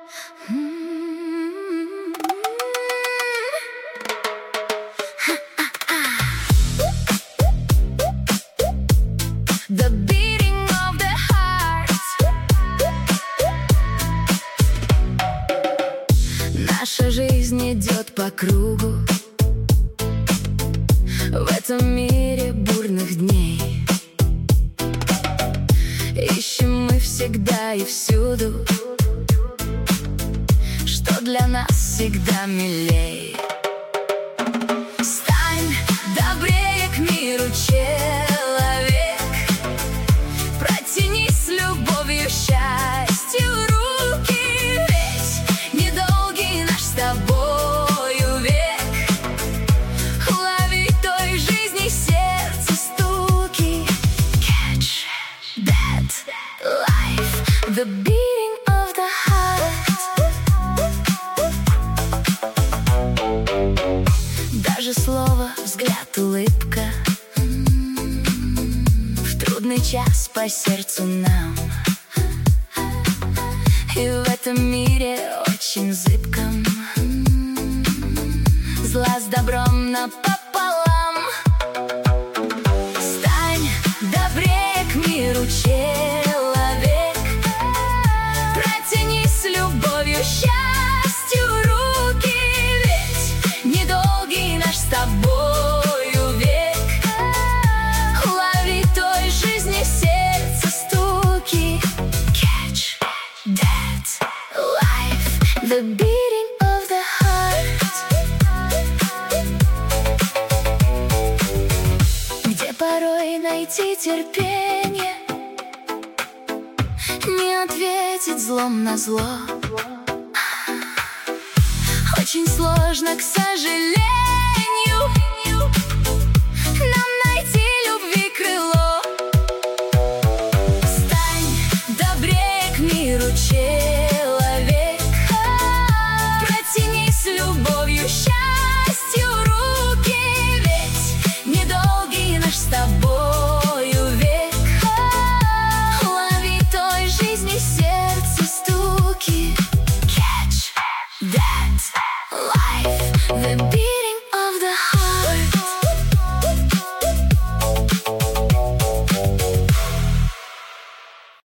The beating of the heart. Наша жизнь идет по кругу в этом мире бурных дней. Ищем мы всегда и всюду, что для нас всегда милей. Стань добрее к миру, человек. Протяни с любовью, счастью руки, ведь недолгий наш с тобою век. Лови той жизни сердце стуки. Catch that life, the beating of the heart. Даже слово, взгляд, улыбка в трудный час по сердцу нам. И в этом мире очень зыбком зла с добром напополам. Стань добрее к миру, человек. Протяни с любовью, счастью руки, ведь недолгий наш с тобою век. Лови той жизни сердце стуки. Catch that life, the beating of the heart. Где порой найти терпение, не ответить злом на зло. Очень сложно, к сожалению.